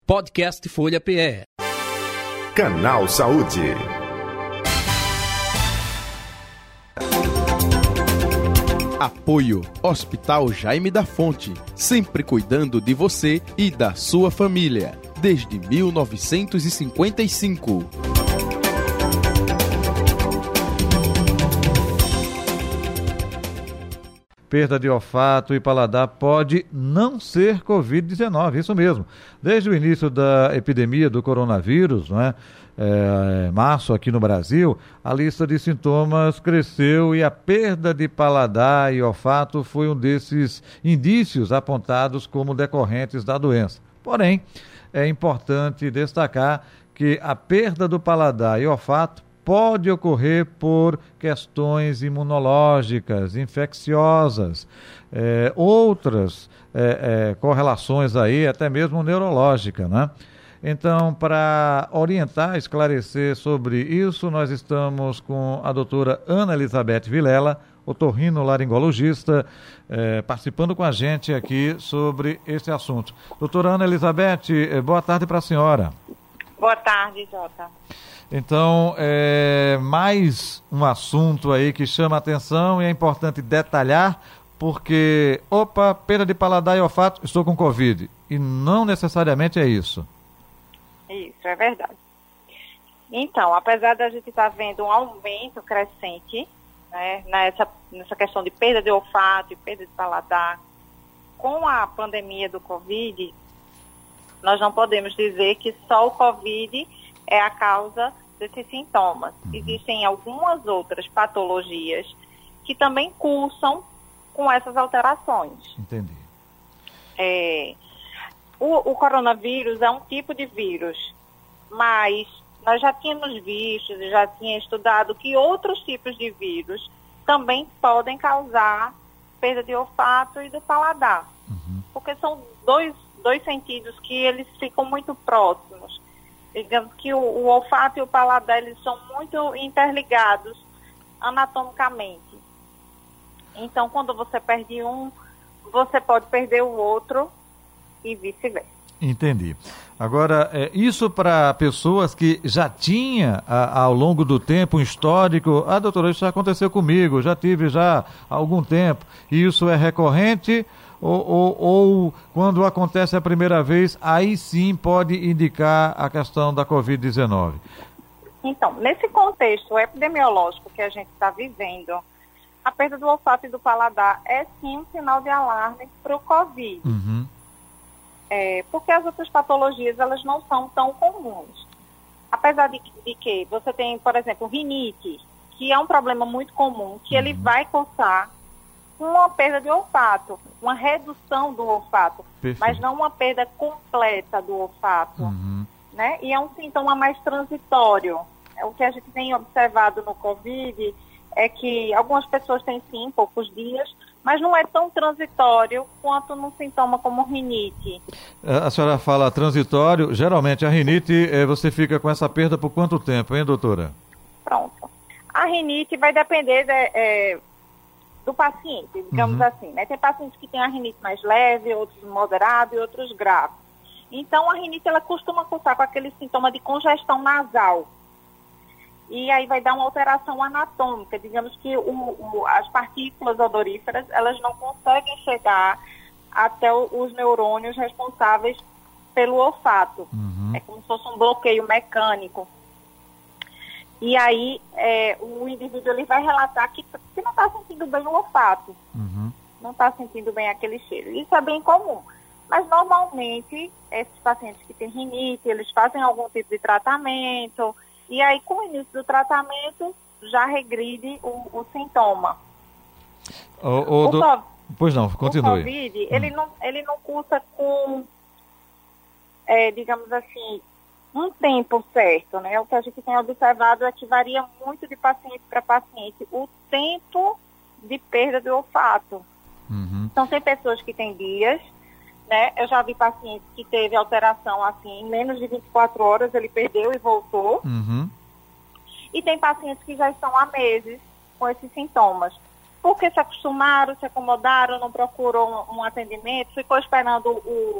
Podcast Folha PE. Canal Saúde. Apoio Hospital Jaime da Fonte, sempre cuidando de você e da sua família, desde 1955. Perda de olfato e paladar pode não ser Covid-19, isso mesmo. Desde o início da epidemia do coronavírus, março aqui no Brasil, a lista de sintomas cresceu e a perda de paladar e olfato foi um desses indícios apontados como decorrentes da doença. Porém, é importante destacar que a perda do paladar e olfato pode ocorrer por questões imunológicas, infecciosas, outras correlações aí, até mesmo neurológica, né? Então, para orientar, esclarecer sobre isso, nós estamos com a doutora Ana Elizabeth Vilela, otorrinolaringologista, participando com a gente aqui sobre esse assunto. Doutora Ana Elizabeth, boa tarde para a senhora. Boa tarde, Jota. Então, mais um assunto aí que chama a atenção e é importante detalhar, porque, perda de paladar e olfato, estou com Covid. E não necessariamente é isso. Isso, é verdade. Então, apesar da gente estar vendo um aumento crescente, né, nessa questão de perda de olfato e perda de paladar, com a pandemia do Covid, nós não podemos dizer que só o Covid é a causa desses sintomas. Existem algumas outras patologias que também cursam com essas alterações. Entendi. O coronavírus é um tipo de vírus, mas nós já tínhamos visto, já tinha estudado que outros tipos de vírus também podem causar perda de olfato e do paladar. Porque são dois sentidos que eles ficam muito próximos. Digamos que o olfato e o paladar, eles são muito interligados anatomicamente. Então, quando você perde um, você pode perder o outro e vice-versa. Entendi. Agora, isso para pessoas que já tinha ao longo do tempo um histórico, doutora, isso já aconteceu comigo, já tive já há algum tempo, e isso é recorrente ou quando acontece a primeira vez, aí sim pode indicar a questão da Covid-19? Então, nesse contexto epidemiológico que a gente está vivendo, a perda do olfato e do paladar é sim um sinal de alarme para o Covid. Porque as outras patologias, elas não são tão comuns. Apesar de que você tem, por exemplo, rinite, que é um problema muito comum, que ele vai causar uma perda de olfato, uma redução do olfato, mas não uma perda completa do olfato, né? E é um sintoma mais transitório. O que a gente tem observado no Covid é que algumas pessoas têm sim poucos dias, mas não é tão transitório quanto num sintoma como rinite. A senhora fala transitório, geralmente a rinite, você fica com essa perda por quanto tempo, hein, doutora? Pronto. A rinite vai depender do paciente, digamos assim, né? Tem pacientes que têm a rinite mais leve, outros moderada e outros graves. Então, a rinite, ela costuma cursar com aquele sintoma de congestão nasal. E aí vai dar uma alteração anatômica, digamos que as partículas odoríferas, elas não conseguem chegar até os neurônios responsáveis pelo olfato. É como se fosse um bloqueio mecânico. E aí o indivíduo ele vai relatar que não está sentindo bem o olfato, não está sentindo bem aquele cheiro. Isso é bem comum. Mas normalmente esses pacientes que têm rinite, eles fazem algum tipo de tratamento, e aí com o início do tratamento já regride o sintoma. Pois não, continue. O Covid, ele não cursa com, digamos assim, um tempo certo, né? O que a gente tem observado é que varia muito de paciente para paciente o tempo de perda do olfato. Então, tem pessoas que têm dias, né? Eu já vi pacientes que teve alteração, assim, em menos de 24 horas, ele perdeu e voltou. E tem pacientes que já estão há meses com esses sintomas. Porque se acostumaram, se acomodaram, não procurou um atendimento, ficou esperando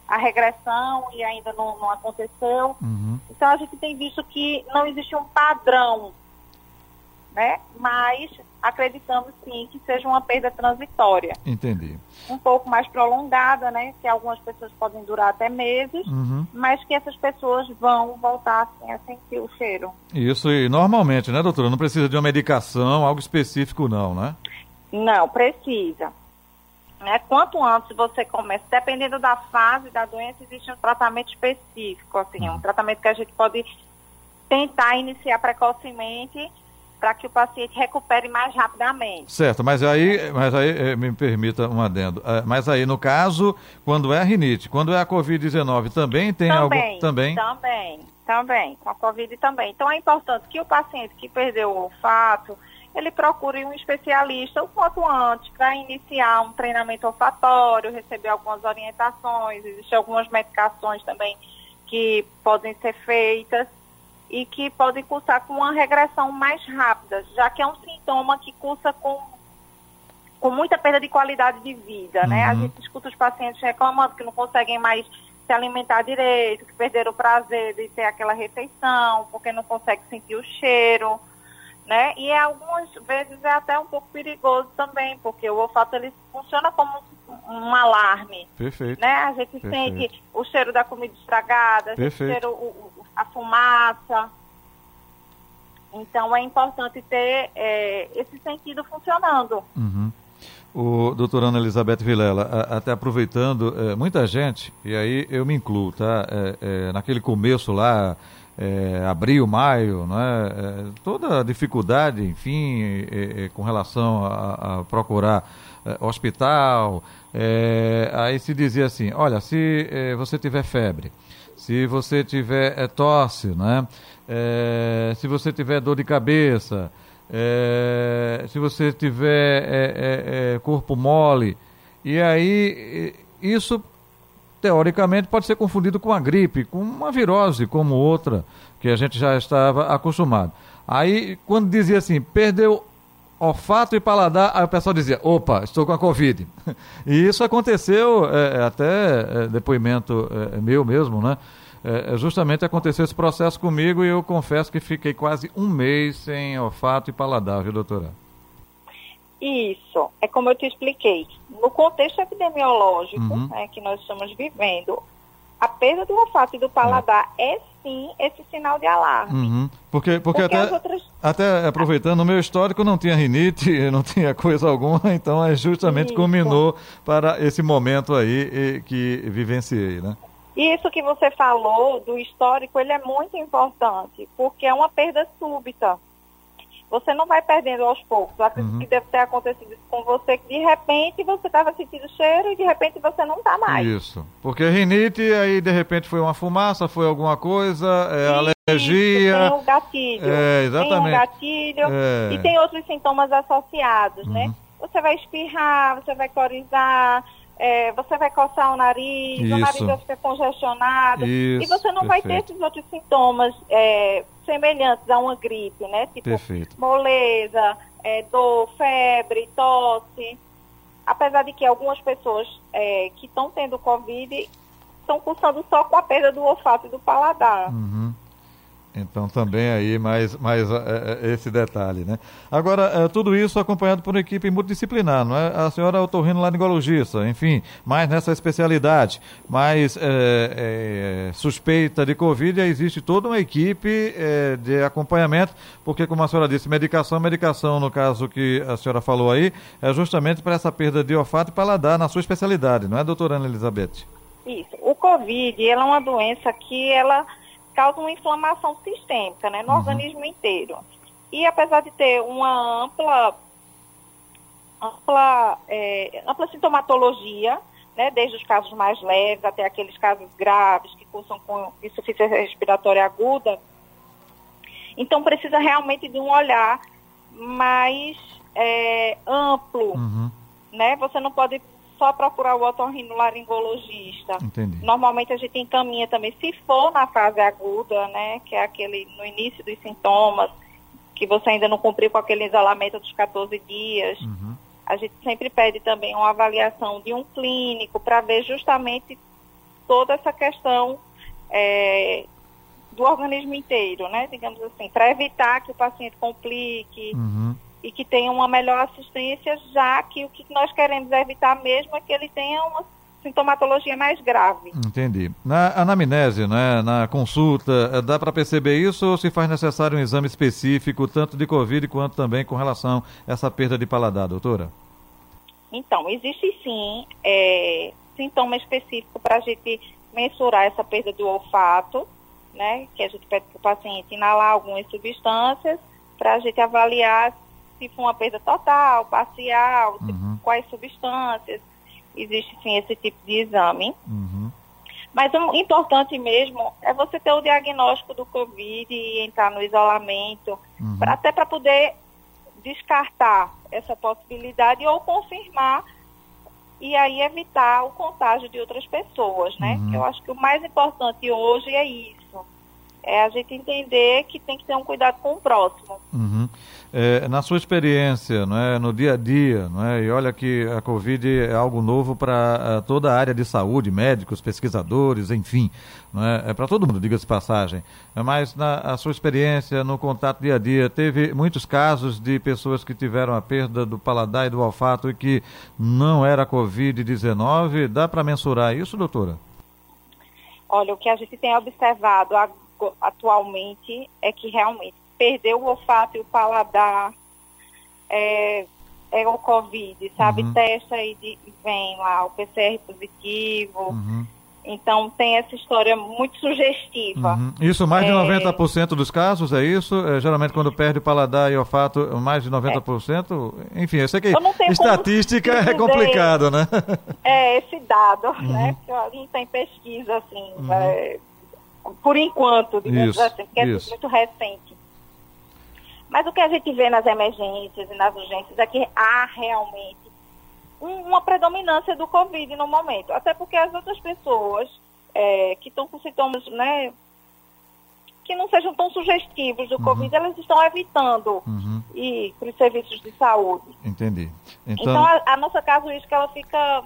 a regressão e ainda não aconteceu. Então a gente tem visto que não existe um padrão, né? Mas acreditamos sim que seja uma perda transitória. Entendi. Um pouco mais prolongada, né? Que algumas pessoas podem durar até meses, mas que essas pessoas vão voltar assim, a sentir o cheiro. Isso, e normalmente, né, doutora? Não precisa de uma medicação, algo específico não, né? Não, precisa. Né? Quanto antes você começa, dependendo da fase da doença, existe um tratamento específico, assim, um tratamento que a gente pode tentar iniciar precocemente para que o paciente recupere mais rapidamente. Certo, mas aí me permita um adendo. Mas aí, no caso, quando é a rinite, quando é a Covid-19, também tem algo... Também. Com a Covid também. Então é importante que o paciente que perdeu o olfato, ele procure um especialista o quanto antes para iniciar um treinamento olfatório, receber algumas orientações, existem algumas medicações também que podem ser feitas e que podem cursar com uma regressão mais rápida, já que é um sintoma que cursa com muita perda de qualidade de vida, né? A gente escuta os pacientes reclamando que não conseguem mais se alimentar direito, que perderam o prazer de ter aquela refeição, porque não conseguem sentir o cheiro, né? E algumas vezes é até um pouco perigoso também, porque o olfato ele funciona como um alarme. Perfeito. Né? A gente sente o cheiro da comida estragada, a gente sente a fumaça. Então é importante ter esse sentido funcionando. O doutora Ana Elizabeth Vilela, até aproveitando, muita gente, e aí eu me incluo, tá? Naquele começo lá, abril, maio, né? Toda a dificuldade, enfim, com relação a procurar hospital, aí se dizia assim, olha, se você tiver febre, se você tiver tosse, né? Se você tiver dor de cabeça, se você tiver corpo mole, e aí isso teoricamente pode ser confundido com a gripe, com uma virose como outra, que a gente já estava acostumado. Aí quando dizia assim, perdeu olfato e paladar, aí o pessoal dizia, opa, estou com a Covid. E isso aconteceu, até depoimento meu mesmo, né? Justamente aconteceu esse processo comigo e eu confesso que fiquei quase um mês sem olfato e paladar, viu, doutora? Isso, é como eu te expliquei. No contexto epidemiológico que nós estamos vivendo, a perda do olfato e do paladar é sim esse sinal de alarme. Porque até aproveitando, no meu histórico não tinha rinite, não tinha coisa alguma, então justamente culminou para esse momento aí que vivenciei, né? Isso que você falou do histórico, ele é muito importante, porque é uma perda súbita. Você não vai perdendo aos poucos. Eu acredito que deve ter acontecido isso com você, que de repente você estava sentindo cheiro e de repente você não está mais. Isso. Porque rinite, aí de repente foi uma fumaça, foi alguma coisa, alergia. Tem um gatilho. Exatamente. Tem um gatilho e tem outros sintomas associados, né? Você vai espirrar, você vai corizar, você vai coçar o nariz vai ficar congestionado, e você não vai ter esses outros sintomas semelhantes a uma gripe, né? Tipo moleza, dor, febre, tosse. Apesar de que algumas pessoas que estão tendo Covid estão cursando só com a perda do olfato e do paladar. Então também aí mais esse detalhe, né? Agora, tudo isso acompanhado por uma equipe multidisciplinar, não é? A senhora é otorrinolaringologista, enfim, mais nessa especialidade, mas suspeita de Covid, existe toda uma equipe de acompanhamento, porque como a senhora disse, medicação no caso que a senhora falou aí, é justamente para essa perda de olfato e paladar na sua especialidade, não é, doutora Ana Elizabeth? Isso. O Covid, ela é uma doença que ela causa uma inflamação sistêmica, né, no organismo inteiro. E apesar de ter uma ampla sintomatologia, né, desde os casos mais leves até aqueles casos graves que cursam com insuficiência respiratória aguda, então precisa realmente de um olhar mais amplo, né? Você não pode só procurar o otorrinolaringologista. Entendi. Normalmente a gente encaminha também, se for na fase aguda, né, que é aquele no início dos sintomas, que você ainda não cumpriu com aquele isolamento dos 14 dias, a gente sempre pede também uma avaliação de um clínico para ver justamente toda essa questão do organismo inteiro, né? Digamos assim, para evitar que o paciente complique e que tenha uma melhor assistência, já que o que nós queremos evitar mesmo é que ele tenha uma sintomatologia mais grave. Entendi. Na anamnese, né, na consulta, dá para perceber isso ou se faz necessário um exame específico, tanto de Covid quanto também com relação a essa perda de paladar, doutora? Então, existe sim sintoma específico para a gente mensurar essa perda do olfato, né, que a gente pede para o paciente inalar algumas substâncias para a gente avaliar se foi uma perda total, parcial, quais substâncias. Existe sim esse tipo de exame. Mas o importante mesmo é você ter o diagnóstico do Covid e entrar no isolamento, até para poder descartar essa possibilidade ou confirmar e aí evitar o contágio de outras pessoas, né? Eu acho que o mais importante hoje é isso, é a gente entender que tem que ter um cuidado com o próximo. Na sua experiência, não é, no dia a dia, não é, e olha que a Covid é algo novo para toda a área de saúde, médicos, pesquisadores, enfim, não é para todo mundo, diga-se de passagem. Mas na sua experiência, no contato dia a dia, teve muitos casos de pessoas que tiveram a perda do paladar e do olfato e que não era Covid-19. Dá para mensurar isso, doutora? Olha, o que a gente tem observado atualmente é que realmente perder o olfato e o paladar é o Covid, sabe? Testa e vem lá o PCR positivo. Então tem essa história muito sugestiva. Isso, mais de 90% dos casos, é isso? Geralmente quando perde o paladar e olfato, mais de 90%? Enfim, eu sei que estatística é complicado, né? Esse dado, né? Porque não tem pesquisa, assim, por enquanto, digamos assim, porque é muito recente. Mas o que a gente vê nas emergências e nas urgências é que há realmente uma predominância do Covid no momento. Até porque as outras pessoas que estão com sintomas, né, que não sejam tão sugestivos do Covid, elas estão evitando ir para os serviços de saúde. Entendi. Então a nossa casuística, ela fica...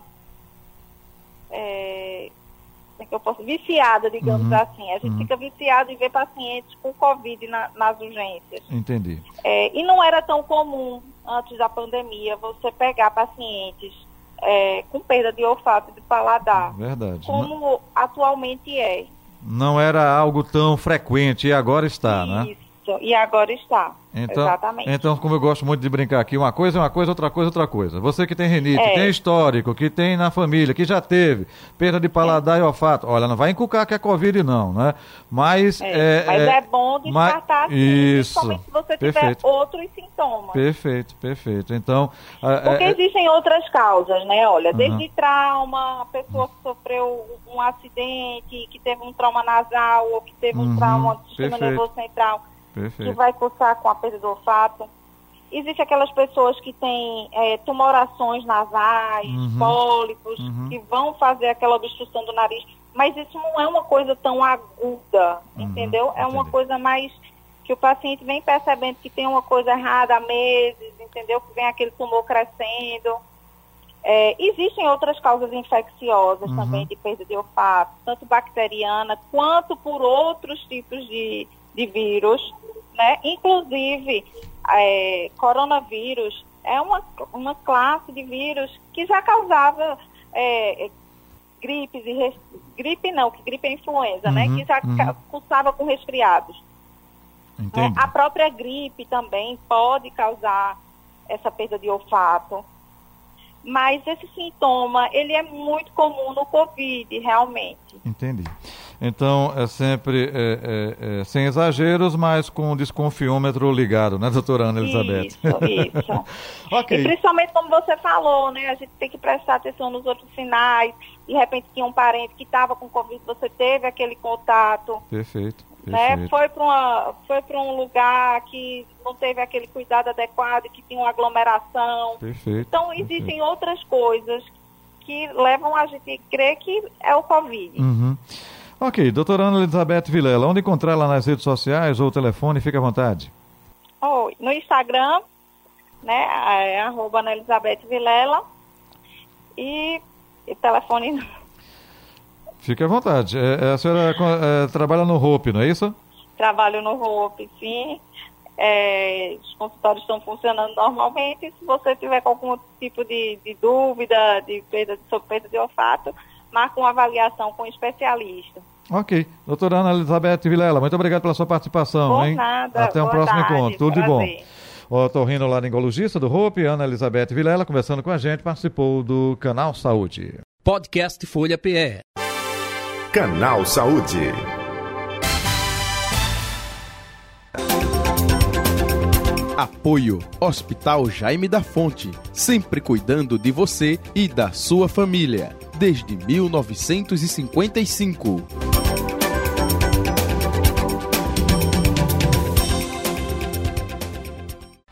que eu posso, viciada, digamos assim. A gente fica viciado em ver pacientes com Covid nas urgências. Entendi. E não era tão comum, antes da pandemia, você pegar pacientes com perda de olfato e de paladar. Verdade. Como atualmente é. Não era algo tão frequente e agora está, né? Isso, e agora está. Então, exatamente. Então, como eu gosto muito de brincar aqui, uma coisa é uma coisa, outra coisa é outra coisa. Você que tem rinite, tem histórico, que tem na família, que já teve perda de paladar e olfato, olha, não vai encucar que é Covid não, né? Mas é bom descartar principalmente se você tiver outros sintomas. Perfeito. Então, porque existem outras causas, né? Olha, desde trauma, a pessoa que sofreu um acidente, que teve um trauma nasal ou que teve um trauma do sistema nervoso central, que vai cursar com a perda do olfato. Existem aquelas pessoas que têm tumorações nasais, pólipos, que vão fazer aquela obstrução do nariz, mas isso não é uma coisa tão aguda, entendeu? É uma coisa mais que o paciente vem percebendo que tem uma coisa errada há meses, entendeu? Que vem aquele tumor crescendo. Existem outras causas infecciosas também de perda de olfato, tanto bacteriana quanto por outros tipos de vírus, né? Inclusive, coronavírus é uma classe de vírus que já causava gripes e gripe é influenza, né? Que já cursava com resfriados. A própria gripe também pode causar essa perda de olfato. Mas esse sintoma, ele é muito comum no Covid, realmente. Entendi. Então, é sempre sem exageros, mas com o desconfiômetro ligado, né, doutora Ana Elizabeth? Isso. Okay. E principalmente, como você falou, né, a gente tem que prestar atenção nos outros sinais. De repente, tinha um parente que estava com Covid, você teve aquele contato. Perfeito. Né? Foi para um lugar que não teve aquele cuidado adequado, que tinha uma aglomeração. Perfeito. Então, existem outras coisas que levam a gente a crer que é o Covid. Ok, doutora Ana Elizabeth Vilela, onde encontrar lá nas redes sociais ou telefone, fique à vontade. No Instagram, né, @Ana Elizabeth Vilela, e telefone Fique à vontade. A senhora trabalha no Hope, não é isso? Trabalho no Hope, sim. Os consultórios estão funcionando normalmente. Se você tiver algum tipo de dúvida sobre perda de olfato, marca uma avaliação com um especialista. Ok. Doutora Ana Elizabeth Vilela, muito obrigado pela sua participação. Por nada. Até um próximo encontro. Tudo de bom. O otorrinolaringologista do Hope, Ana Elizabeth Vilela, conversando com a gente, participou do Canal Saúde. Podcast Folha PE. Canal Saúde. Apoio Hospital Jaime da Fonte, sempre cuidando de você e da sua família, desde 1955.